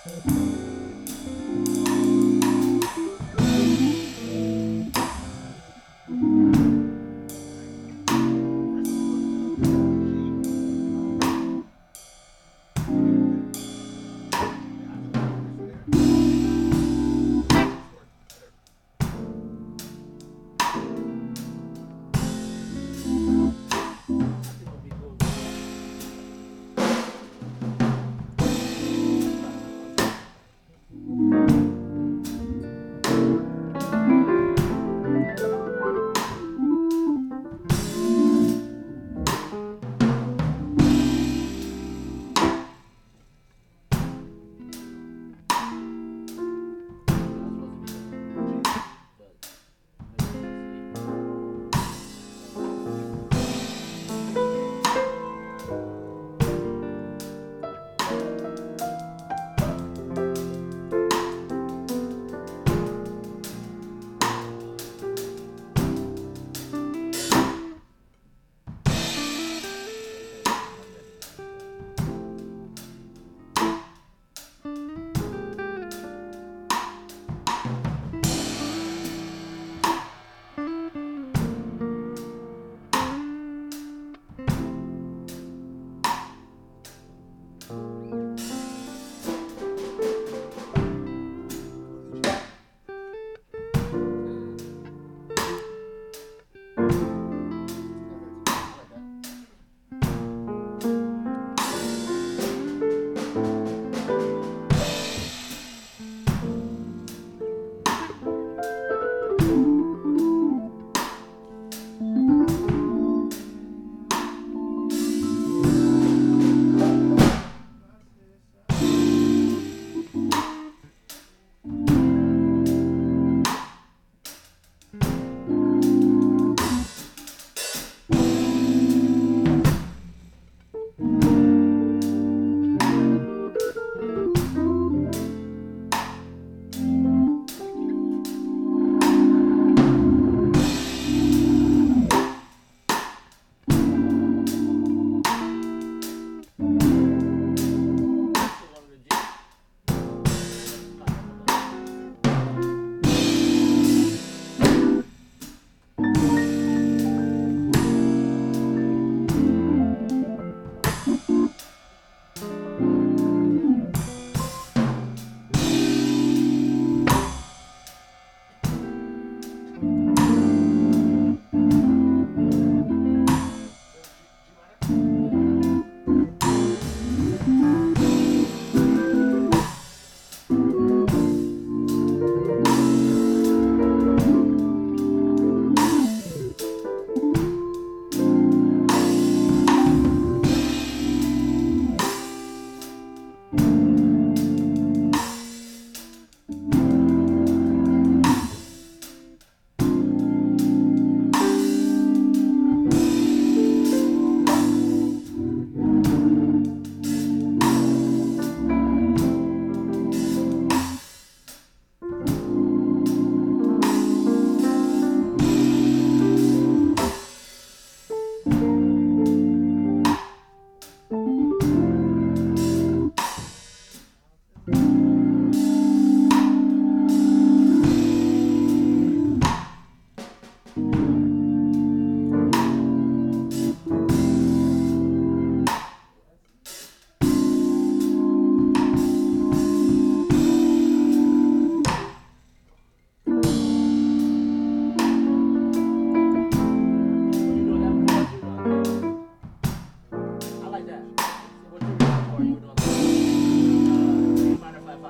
I like that. What you were doing before, you were doing like, E minor 5/5.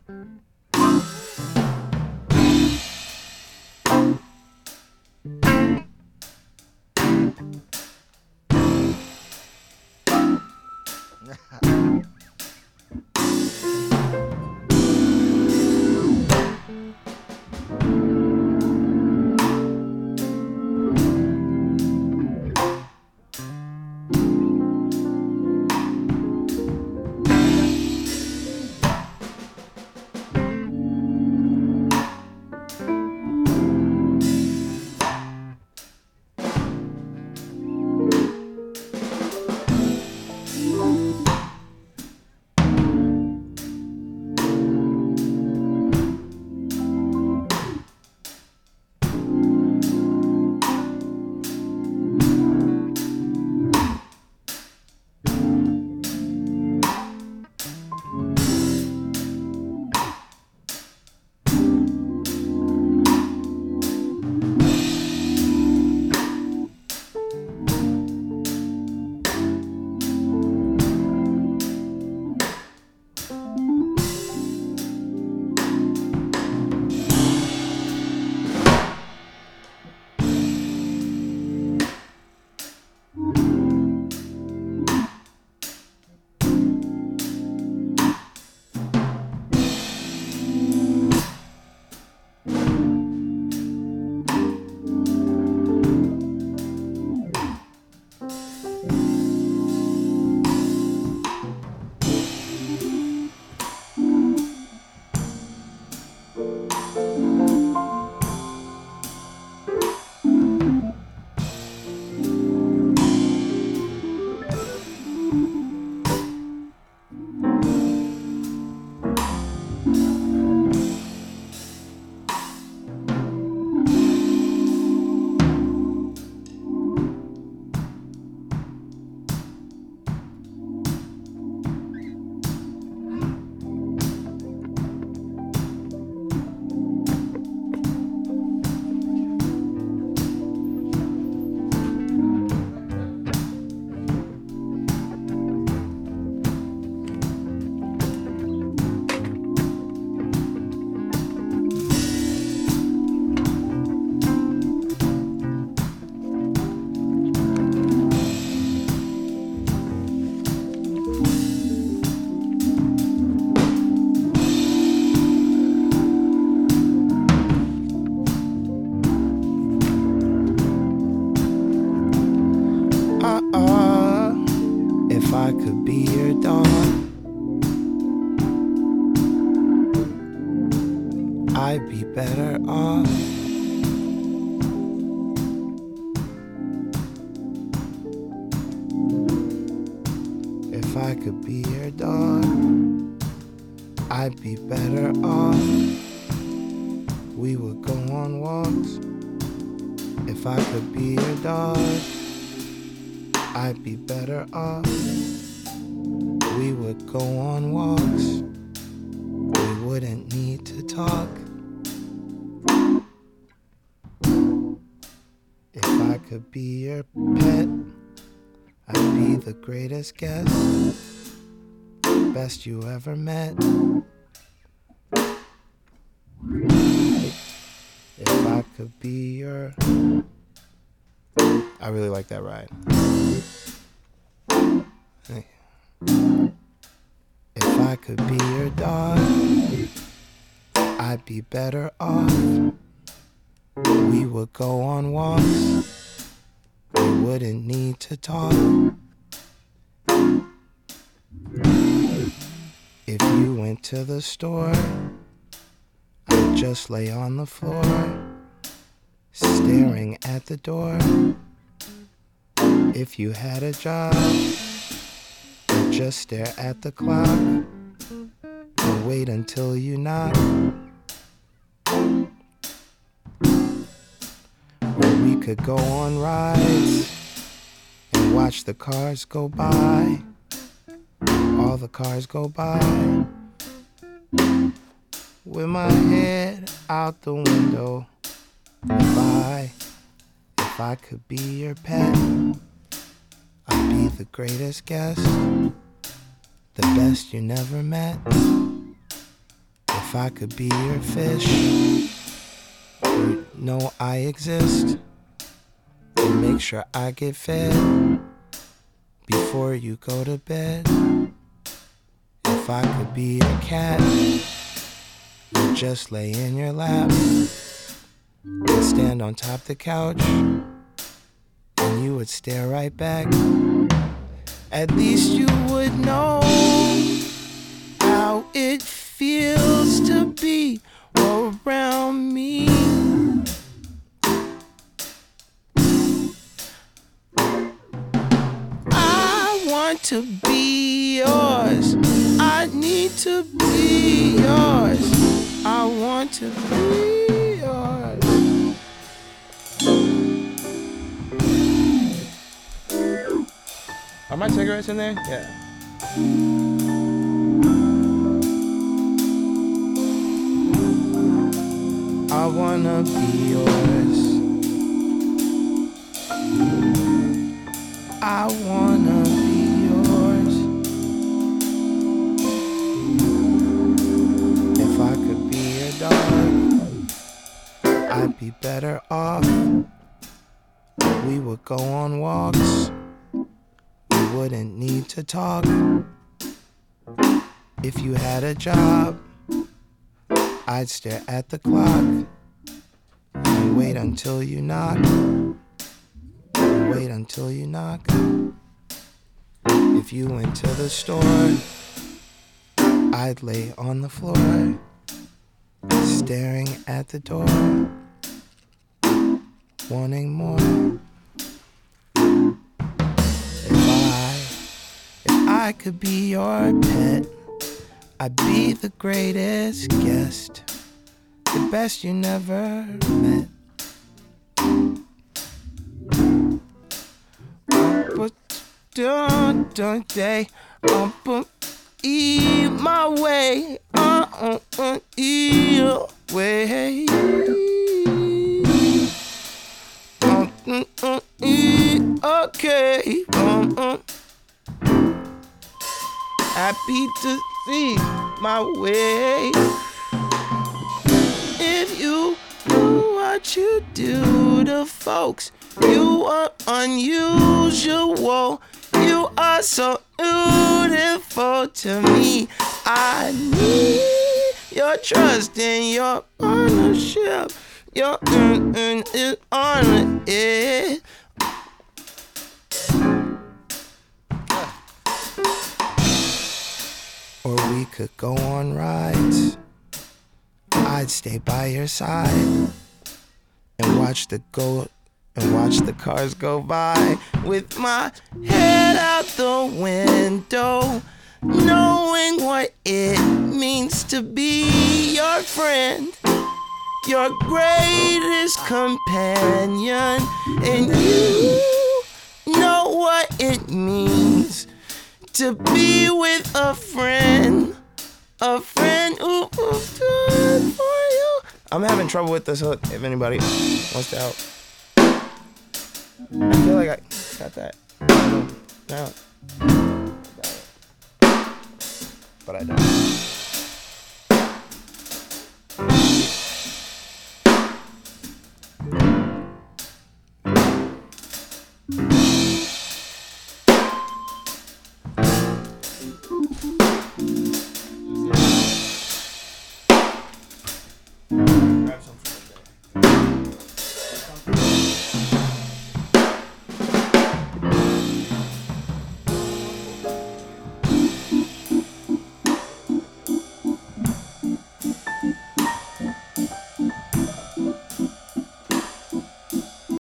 If I could be your dog, I'd be better off. If I could be your dog, I'd be better off. We would go on walks. If I could be your dog, I'd be better off. We would go on walks. We wouldn't need to talk. If I could be your pet, I'd be the greatest guest, best you ever met. If I could be your... I really like that ride. Hey. If I could be your dog, I'd be better off. We would go on walks. We wouldn't need to talk. If you went to the store, I'd just lay on the floor, staring at the door. If you had a job, I'd just stare at the clock and wait until you knock. Or we could go on rides and watch the cars go by. All the cars go by. With my head out the window. If I could be your pet, I'd be the greatest guest, the best you never met. If If I could be your fish, you know I exist. And make sure I get fed before you go to bed. If I could be your cat, you'd just lay in your lap and stand on top the couch, and you would stare right back. At least you would know how it feels to be around me. I want to be yours. I need to be yours. I want to be yours. Are my cigarettes in there? Yeah. I wanna be yours. I wanna be yours. If I could be your dog, I'd be better off. We would go on walks. We wouldn't need to talk. If you had a job, I'd stare at the clock and wait until you knock. And wait until you knock. If you went to the store, I'd lay on the floor, staring at the door, wanting more. If I could be your pet, I'd be the greatest guest, the best you never met. But don't they eat my way, eat way. Okay. Happy to see my way. If you do what you do to folks, you are unusual. You are so beautiful to me. I need your trust and your ownership. Your is on it. Or we could go on rides. I'd stay by your side and watch the cars go by with my head out the window, knowing what it means to be your friend, your greatest companion, and you know what it means to be with a friend who's good for you. I'm having trouble with this hook, if anybody wants to help. I feel like I got that. No. But I don't.